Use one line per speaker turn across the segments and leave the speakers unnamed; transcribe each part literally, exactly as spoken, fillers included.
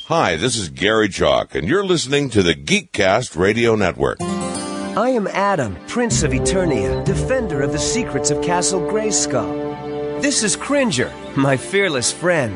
Hi, this is Gary Chalk, and you're listening to the Geekcast Radio Network.
I am Adam, Prince of Eternia, defender of the secrets of Castle Grayskull. This is Cringer, my fearless friend.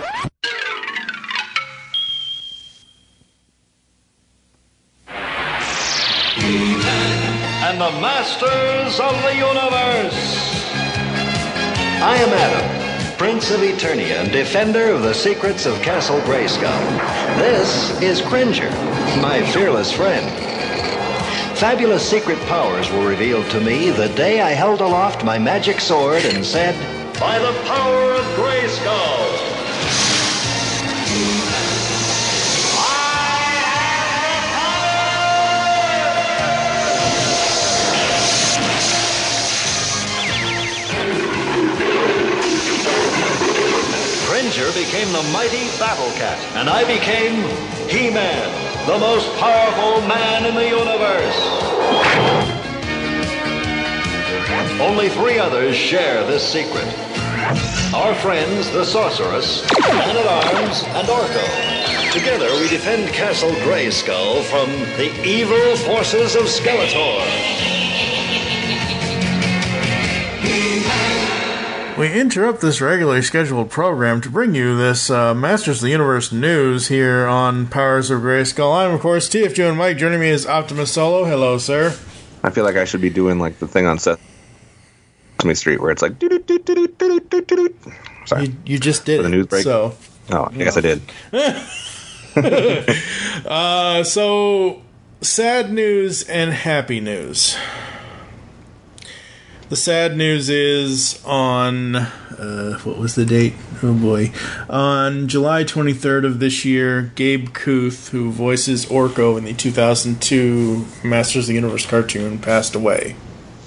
And the Masters of the Universe. I am Adam, Prince of Eternia and defender of the secrets of Castle Grayskull. This is Cringer, my fearless friend. Fabulous secret powers were revealed to me the day I held aloft my magic sword and said, "By the power of Grayskull!" Cringer became the mighty Battle Cat, and I became He-Man, the most powerful man in the universe. Only three others share this secret. Our friends, the Sorceress, Man-at-Arms, and Orko. Together we defend Castle Grayskull from the evil forces of Skeletor.
We interrupt this regularly scheduled program to bring you this uh, Masters of the Universe news here on Powers of Grayskull. I'm, of course, T F J and Mike. Joining me is Optimus Solo. Hello, sir.
I feel like I should be doing like the thing on Sesame Street where it's like doo doo doo doo doo doo doo doo. Sorry,
you, you just did
for the news break.
So,
oh, I guess I did.
uh, so, sad news and happy news. The sad news is on, uh, what was the date? Oh boy. On July twenty-third of this year, Gabe Kuth, who voices Orko in the two thousand two Masters of the Universe cartoon, passed away.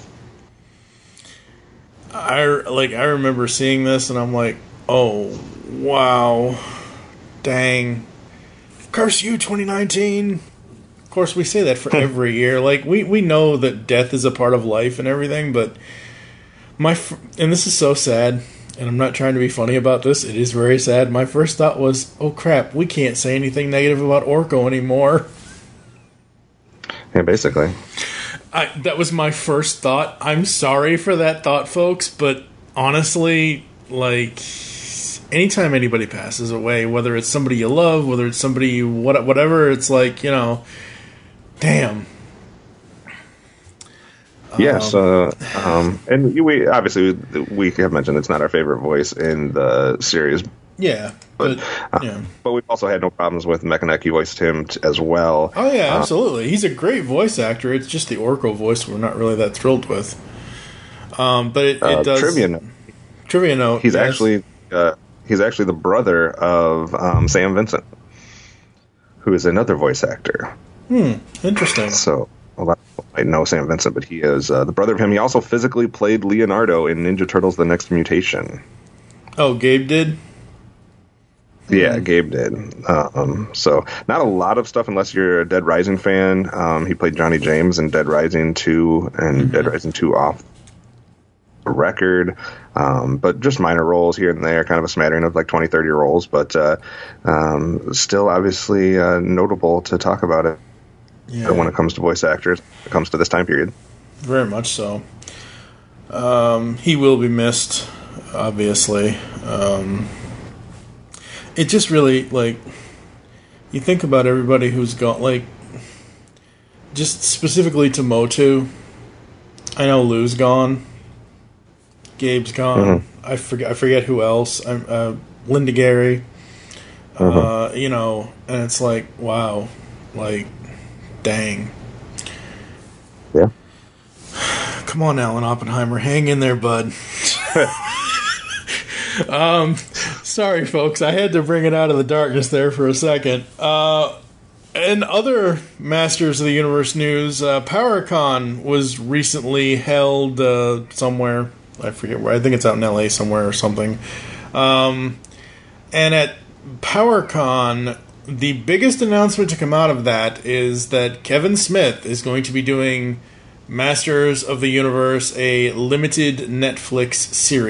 I, like, I remember seeing this and I'm like, oh, wow, dang. Curse you, twenty nineteen. Of course, we say that for every year. Like, we, we know that death is a part of life and everything, but my fr- and this is so sad, and I'm not trying to be funny about this. It is very sad. My first thought was, oh crap, we can't say anything negative about Orko anymore.
Yeah, basically.
I, that was my first thought. I'm sorry for that thought, folks, but honestly, like, anytime anybody passes away, whether it's somebody you love, whether it's somebody you, what, whatever, it's like, you know, damn.
Yes, uh, um, and we obviously we have mentioned it's not our favorite voice in the series.
Yeah, but,
but
yeah.
Uh, but we've also had no problems with Mekanek. You voiced him t- as well.
Oh yeah,
uh,
absolutely. He's a great voice actor. It's just the Orko voice we're not really that thrilled with. Um, but it, it
uh,
does
trivia note.
Trivia note.
He's
yes.
actually uh, he's actually the brother of um, Sam Vincent, who is another voice actor.
Hmm. Interesting.
So a lot of people might know Sam Vincent, but he is uh, the brother of him. He also physically played Leonardo in Ninja Turtles: The Next Mutation.
Oh, Gabe did?
Yeah, Gabe did. Um, so not a lot of stuff unless you're a Dead Rising fan. Um, he played Johnny James in Dead Rising two and mm-hmm. Dead Rising two off the record. Um, but just minor roles here and there, kind of a smattering of like twenty, thirty roles, but uh, um, still obviously uh, notable to talk about it yeah. when it comes to voice actors, when it comes to this time period.
Very much so. Um, he will be missed, obviously. Um It just really, like, you think about everybody who's gone, like, just specifically to Motu. I know Lou's gone. Gabe's gone. Mm-hmm. I forget I forget who else. I'm, uh, Linda Gary. Mm-hmm. Uh, you know, and it's like, wow. Like, dang.
Yeah.
Come on, Alan Oppenheimer. Hang in there, bud. Um, sorry, folks. I had to bring it out of the darkness there for a second. Uh, in other Masters of the Universe news, uh, PowerCon was recently held uh, somewhere. I forget where. I think it's out in L A somewhere or something. Um, and at PowerCon, the biggest announcement to come out of that is that Kevin Smith is going to be doing Masters of the Universe, a limited Netflix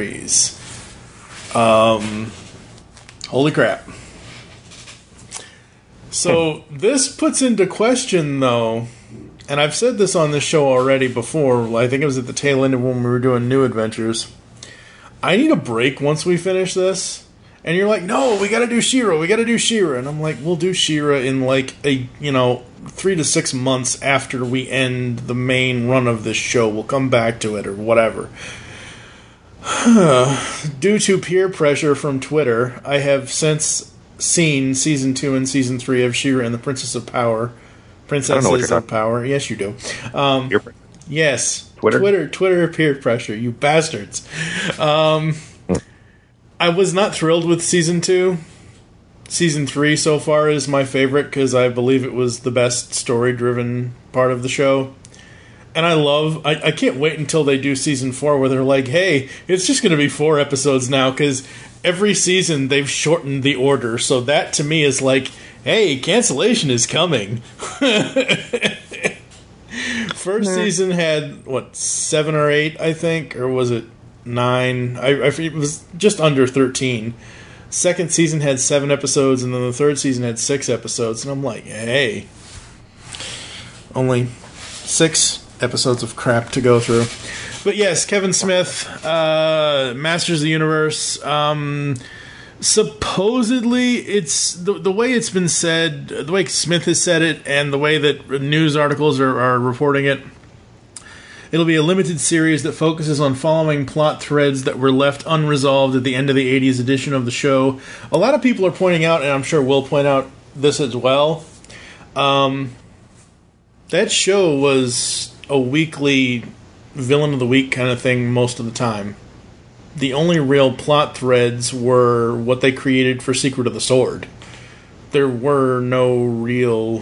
series. Um, holy crap. So this puts into question, though, and I've said this on this show already before, I think it was at the tail end of when we were doing New Adventures. I need a break once we finish this. And you're like, no, we gotta do She-Ra, we gotta do She-Ra. And I'm like, we'll do She-Ra in like a, you know, three to six months after we end the main run of this show. We'll come back to it or whatever. Due to peer pressure from Twitter, I have since seen season two and season three of She-Ra and the Princess of Power. Princesses of Power. Yes, you do. Um,
Peer pressure.
Yes.
Twitter?
Twitter, Twitter peer pressure, you bastards. Um, I was not thrilled with season two. Season three so far is my favorite because I believe it was the best story-driven part of the show. And I love, I, I can't wait until they do season four where they're like, hey, it's just going to be four episodes now because every season they've shortened the order. So that to me is like, hey, cancellation is coming. First season had, what, seven or eight, I think? Or was it nine? I, I It was just under thirteen. Second season had seven episodes, and then the third season had six episodes. And I'm like, hey, only six episodes of crap to go through. But yes, Kevin Smith, uh, Masters of the Universe. Um, supposedly, it's the, the way it's been said, the way Smith has said it, and the way that news articles are, are reporting it. It'll be a limited series that focuses on following plot threads that were left unresolved at the end of the eighties edition of the show. A lot of people are pointing out, and I'm sure we'll point out this as well, um, that show was a weekly villain of the week kind of thing most of the time. The only real plot threads were what they created for Secret of the Sword. There were no real...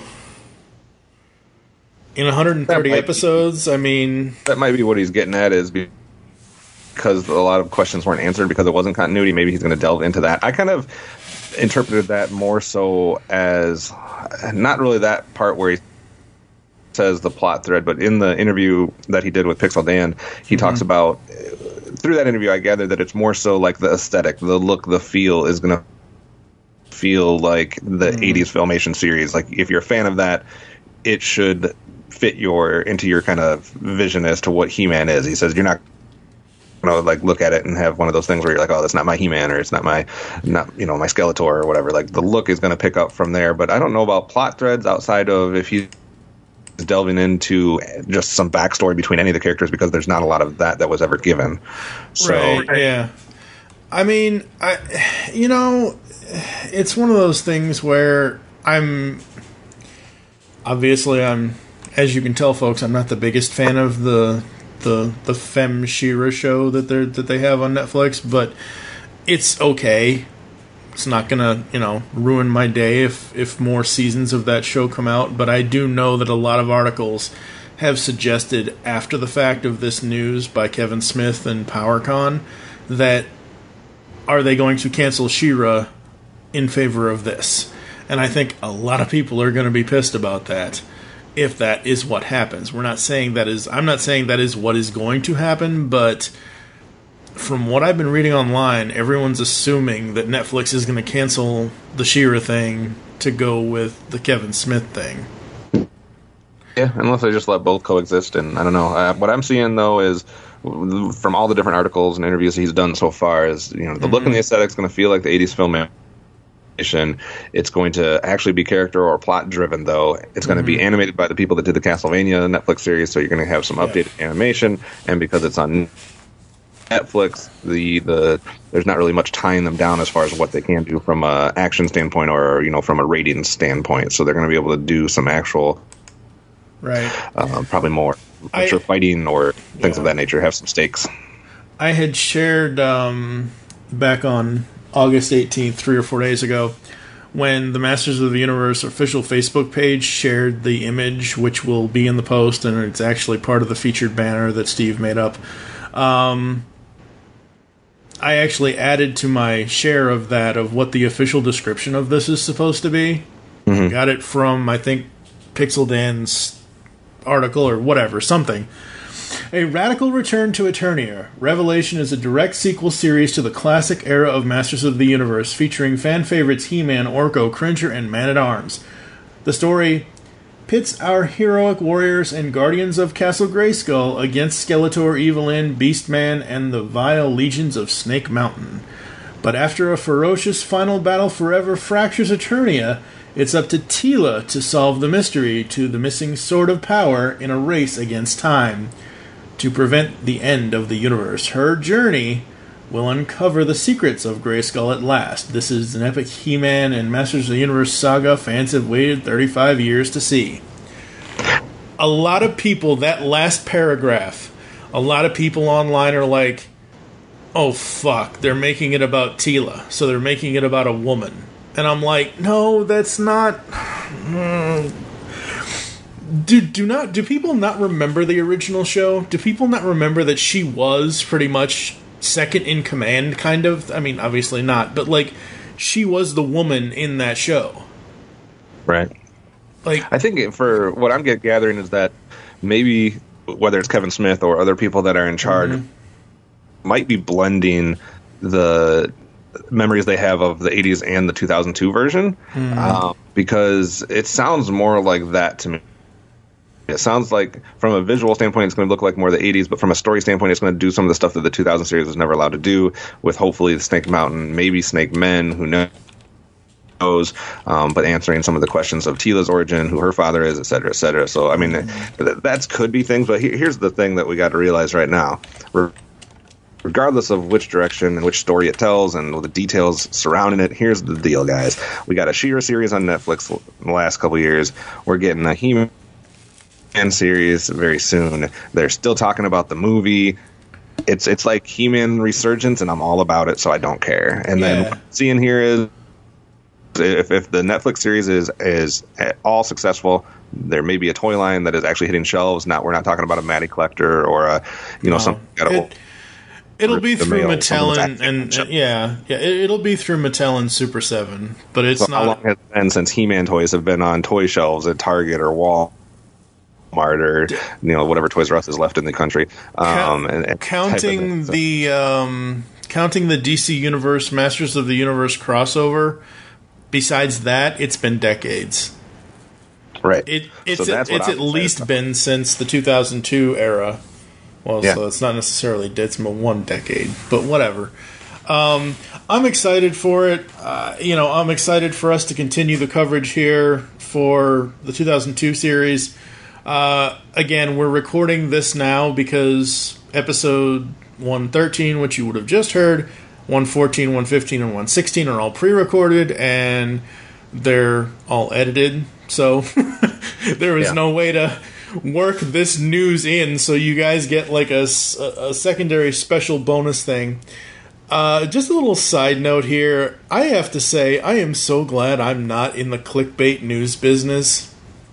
In one hundred thirty episodes,
be,
I mean...
That might be what he's getting at, is because a lot of questions weren't answered because it wasn't continuity. Maybe he's going to delve into that. I kind of interpreted that more so as not really that part where he says the plot thread, but in the interview that he did with Pixel Dan, he mm-hmm. talks about... Through that interview, I gathered that it's more so like the aesthetic, the look, the feel is going to feel like the mm-hmm. eighties Filmation series. Like, if you're a fan of that, it should... fit your into your kind of vision as to what He-Man is. He says you're not you know like look at it and have one of those things where you're like, oh, that's not my He-Man, or it's not my not you know my Skeletor or whatever. Like, the look is going to pick up from there. But I don't know about plot threads outside of if he's delving into just some backstory between any of the characters, because there's not a lot of that that was ever given. So
right, yeah. I mean, I you know, it's one of those things where I'm obviously I'm as you can tell, folks, I'm not the biggest fan of the the the Femme She-Ra show that they that they have on Netflix, but it's okay. It's not gonna, you know, ruin my day if if more seasons of that show come out. But I do know that a lot of articles have suggested after the fact of this news by Kevin Smith and PowerCon that are they going to cancel She-Ra in favor of this? And I think a lot of people are going to be pissed about that. If that is what happens. We're not saying that is... I'm not saying that is what is going to happen, but from what I've been reading online, everyone's assuming that Netflix is going to cancel the She-Ra thing to go with the Kevin Smith thing.
Yeah, unless they just let both coexist, and I don't know. Uh, what I'm seeing, though, is from all the different articles and interviews he's done so far, is, you know, the mm-hmm. look and the aesthetic is going to feel like the eighties film. It's going to actually be character or plot driven, though. It's going mm-hmm. to be animated by the people that did the Castlevania Netflix series, so you're going to have some updated yeah. animation. And because it's on Netflix, the the there's not really much tying them down as far as what they can do from a action standpoint or, you know, from a rating standpoint. So they're going to be able to do some actual,
right?
Uh, probably more mature fighting or things yeah. of that nature. Have some stakes.
I had shared um, back on August eighteenth, three or four days ago, when the Masters of the Universe official Facebook page shared the image, which will be in the post, and it's actually part of the featured banner that Steve made up. Um, I actually added to my share of that of what the official description of this is supposed to be. Mm-hmm. Got it from, I think, Pixel Dan's article or whatever, something. A radical return to Eternia. Revelation is a direct sequel series to the classic era of Masters of the Universe, featuring fan favorites He-Man, Orko, Cringer, and Man-at-Arms. The story pits our heroic warriors and guardians of Castle Grayskull against Skeletor, Evelyn, Beastman, and the vile legions of Snake Mountain. But after a ferocious final battle forever fractures Eternia, it's up to Teela to solve the mystery to the missing Sword of Power in a race against time to prevent the end of the universe. Her journey will uncover the secrets of Grayskull at last. This is an epic He-Man and Masters of the Universe saga fans have waited thirty-five years to see. A lot of people, that last paragraph, a lot of people online are like, oh fuck, they're making it about Teela, so they're making it about a woman. And I'm like, no, that's not... Do do not do people not remember the original show? Do people not remember that she was pretty much second in command, kind of? I mean, obviously not, but like, she was the woman in that show.
Right.
Like,
I think for what I'm get, gathering is that maybe whether it's Kevin Smith or other people that are in charge mm-hmm. might be blending the memories they have of the eighties and the two thousand two version, mm. um, because it sounds more like that to me. It sounds like from a visual standpoint, it's going to look like more the eighties, but from a story standpoint, it's going to do some of the stuff that the two thousand series was never allowed to do, with hopefully the Snake Mountain, maybe Snake Men, who knows, um, but answering some of the questions of Teela's origin, who her father is, et cetera, et cetera. So, I mean, mm-hmm. th- that could be things, but he- here's the thing that we got to realize right now. We're Regardless of which direction and which story it tells and the details surrounding it, here's the deal, guys. We got a She-Ra series on Netflix in the last couple of years. We're getting a He-Man series very soon. They're still talking about the movie. It's it's like He-Man resurgence, and I'm all about it, so I don't care. And yeah. then what I'm seeing here is if, if the Netflix series is is all successful, there may be a toy line that is actually hitting shelves. Not we're not talking about a Matty Collector or a you know no, something. It,
It'll be through Mattel and, and, and yeah, yeah. It, it'll be through Mattel and Super Seven, but it's so not. How long
has it been since He-Man toys have been on toy shelves at Target or Walmart or you know whatever Toys R Us is left in the country? Um, and, and
counting so. the um, counting the D C Universe Masters of the Universe crossover. Besides that, it's been decades.
Right.
It, it's so that's a, it's at least saying. been since the two thousand two era. Well, yeah. so it's not necessarily it's one decade, but whatever. Um, I'm excited for it. Uh, you know, I'm excited for us to continue the coverage here for the two thousand two series. Uh, again, we're recording this now because episode one thirteen, which you would have just heard, one fourteen, one fifteen, and one sixteen are all pre-recorded, and they're all edited. So there was yeah. no way to work this news in so you guys get like a, a secondary special bonus thing. Uh, just a little side note here. I have to say, I am so glad I'm not in the clickbait news business.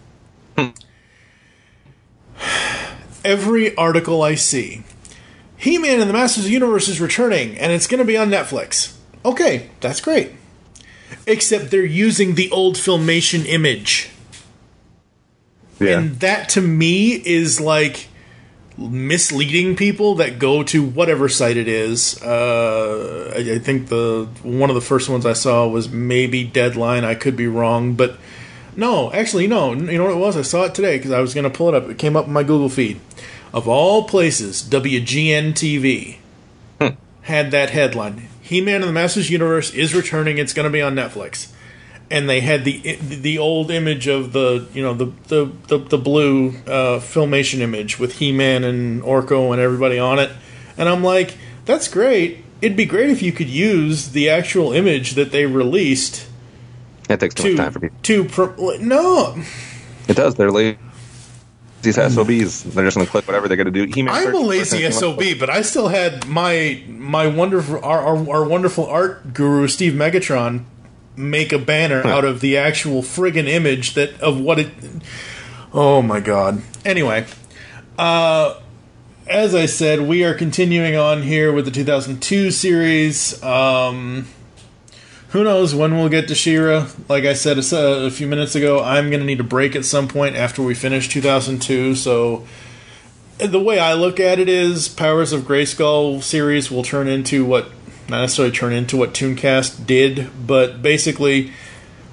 Every article I see, He-Man and the Masters of the Universe is returning, and it's going to be on Netflix. Okay, that's great. Except they're using the old Filmation image. Yeah. And that, to me, is like misleading people that go to whatever site it is. Uh, I, I think the one of the first ones I saw was maybe Deadline. I could be wrong, but no, actually, no. You know what it was? I saw it today because I was going to pull it up. It came up in my Google feed. Of all places, W G N T V hmm. had that headline: He-Man and the Masters Universe is returning. It's going to be on Netflix. And they had the the old image of the you know the the the, the blue uh, Filmation image with He-Man and Orko and everybody on it, and I'm like, that's great. It'd be great if you could use the actual image that they released.
It takes too to, much time for people.
To pro- no,
it does. They're lazy. These S O Bs. They're just going to click whatever they're going to do. He-Man
I'm a lazy S O B, but I still had my my wonderful our, our, our wonderful art guru Steve Megatron make a banner huh. out of the actual friggin' image that of what it. Oh my god. Anyway, uh, as I said, we are continuing on here with the two thousand two series. Um, who knows when we'll get to She-Ra? Like I said a, a few minutes ago, I'm going to need a break at some point after we finish two thousand two. So the way I look at it is, Powers of Grayskull series will turn into what. Not necessarily turn into what Tooncast did, but basically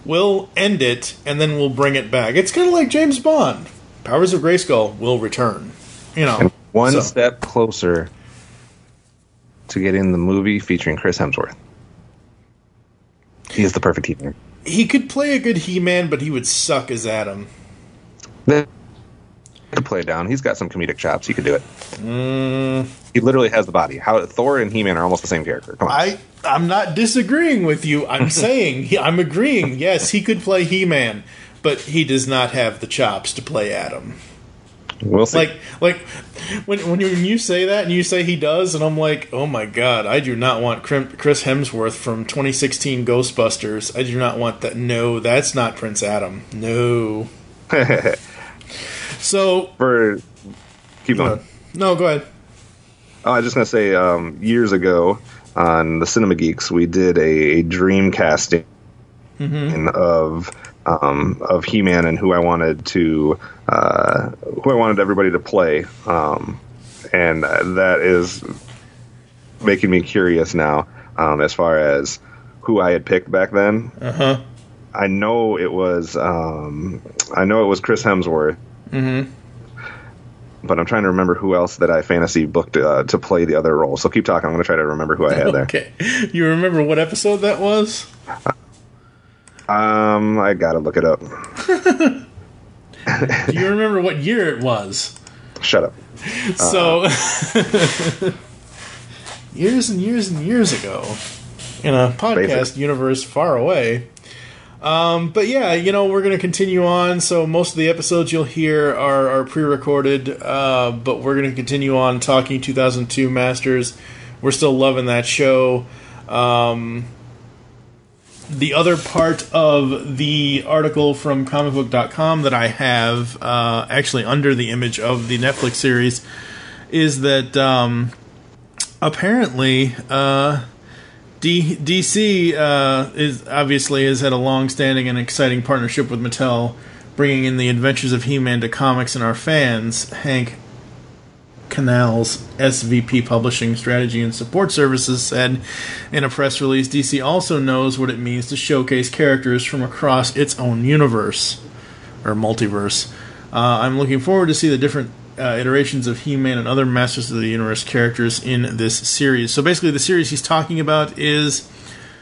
we'll end it, and then we'll bring it back. It's kind of like James Bond. Powers of Grayskull will return. You know,
and one
so.
step closer to getting the movie featuring Chris Hemsworth. He is the perfect He-Man.
He could play a good He-Man, but he would suck as Adam.
He could play it down. He's got some comedic chops. He could do it.
Mm.
He literally has the body. How Thor and He-Man are almost the same character. Come on.
I, I'm not disagreeing with you. I'm saying, he, I'm agreeing. Yes, he could play He-Man, but he does not have the chops to play Adam.
We'll see.
Like, like when when you, when you say that and you say he does, and I'm like, oh my god, I do not want Chris Hemsworth from twenty sixteen Ghostbusters. I do not want that. No, that's not Prince Adam. No. So
for keep going.
No, go ahead.
Oh, I was just gonna say, um, years ago on the Cinema Geeks, we did a, a dream casting mm-hmm. of. Um, of He-Man and who I wanted to, uh, who I wanted everybody to play, um, and that is making me curious now um, as far as who I had picked back then.
Uh-huh.
I know it was, um, I know it was Chris Hemsworth,
mm-hmm.
but I'm trying to remember who else that I fantasy booked uh, to play the other role. So keep talking. I'm going to try to remember who I had there.
Okay, you remember what episode that was?
Um, I gotta look it up.
Do you remember what year it was?
Shut up.
So, uh, years and years and years ago, in a podcast Basic. universe far away. Um, but yeah, you know, we're going to continue on. So most of the episodes you'll hear are, are pre-recorded, uh, but we're going to continue on talking two thousand two Masters. We're still loving that show. Um... The other part of the article from comic book dot com that I have, uh, actually under the image of the Netflix series, is that um, apparently uh, D- DC uh, is obviously has had a long-standing and exciting partnership with Mattel, bringing in the Adventures of He-Man to comics and our fans. Hank Canals, S V P Publishing Strategy and Support Services, said in a press release, D C also knows what it means to showcase characters from across its own universe, or multiverse. Uh, I'm looking forward to see the different uh, iterations of He-Man and other Masters of the Universe characters in this series. So basically the series he's talking about is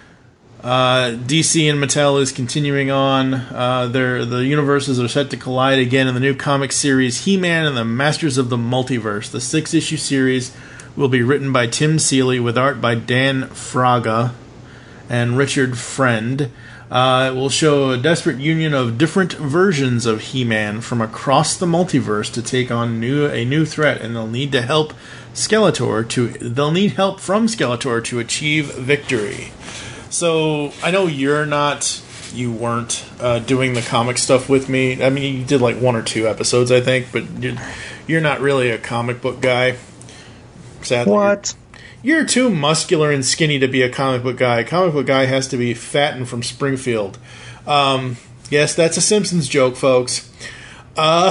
uh, D C and Mattel is continuing on. Uh, their the universes are set to collide again in the new comic series He-Man and the Masters of the Multiverse. The six-issue series will be written by Tim Seeley with art by Dan Fraga and Richard Friend. Uh, it will show a desperate union of different versions of He-Man from across the multiverse to take on new a new threat, and they'll need to help Skeletor to they'll need help from Skeletor to achieve victory. So, I know you're not, you weren't uh, doing the comic stuff with me. I mean, you did like one or two episodes, I think, but you're, you're not really a comic book guy. Sadly.
What?
You're, you're too muscular and skinny to be a comic book guy. A comic book guy has to be fat and from Springfield. Um, yes, that's a Simpsons joke, folks. Uh,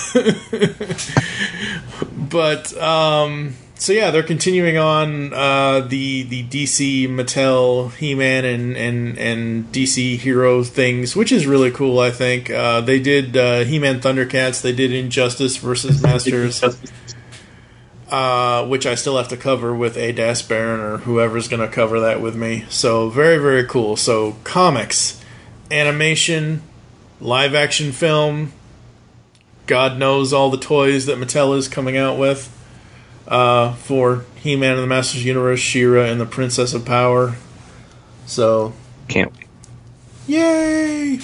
but, um... So yeah, they're continuing on uh, the the D C Mattel He-Man and, and, and D C hero things, which is really cool. I think uh, they did uh, He-Man Thundercats. They did Injustice versus Masters, uh, which I still have to cover with A. Das Baron or whoever's going to cover that with me. So very very cool. So comics, animation, live action film. God knows all the toys that Mattel is coming out with. Uh, for He-Man and the Masters of the Universe, She-Ra and the Princess of Power. So,
can't wait.
Yay!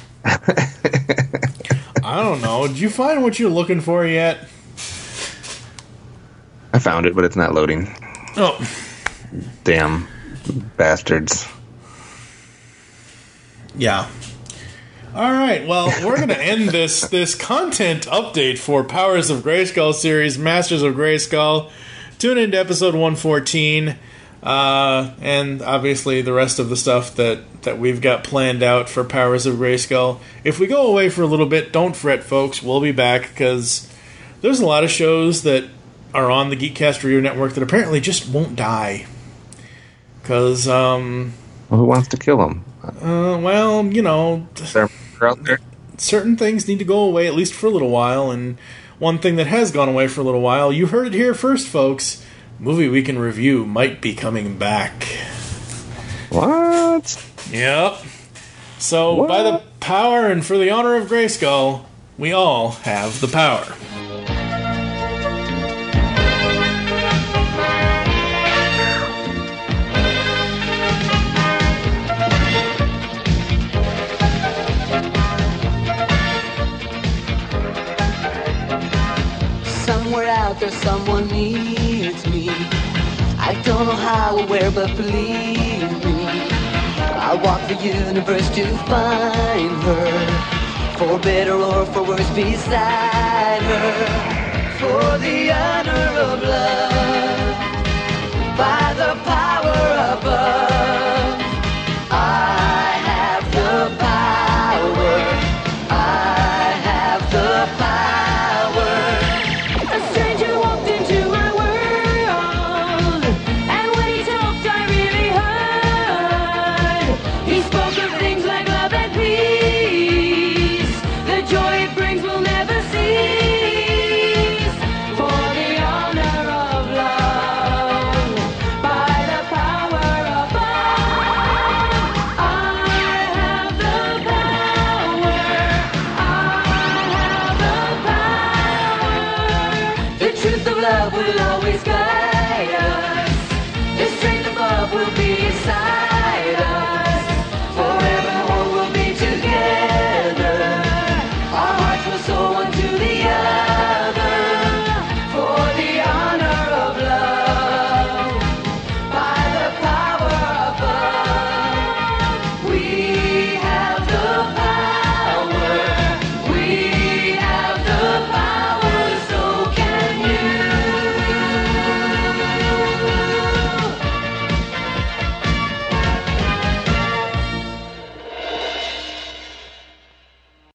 I don't know. Did you find what you're looking for yet?
I found it, but it's not loading.
Oh.
Damn bastards.
Yeah. All right, well, we're going to end this this content update for Powers of Grayskull series, Masters of Grayskull. Tune into episode one fourteen, uh, and obviously the rest of the stuff that, that we've got planned out for Powers of Grayskull. If we go away for a little bit, don't fret, folks. We'll be back, because there's a lot of shows that are on the Geekcast Radio Network that apparently just won't die. Because, um...
well, who wants to kill them?
Uh, well, you know,
They're out there.
certain things need to go away at least for a little while, and one thing that has gone away for a little while, you heard it here first, folks. Movie we can review might be coming back.
What?
Yep. So,
What?
by the power and for the honor of Grayskull, we all have the power.
Somewhere out there someone needs me. I don't know how or where, but believe me, I'll walk the universe to find her, for better or for worse beside her, for the honor of love, by the power above. I have the power, I have the power.
A stranger walked into my world, and when he talked I really heard. He spoke of things like love and peace, the joy it brings will never cease, for the honor of love, by the power above. I have the power, I have the power.
The truth of love will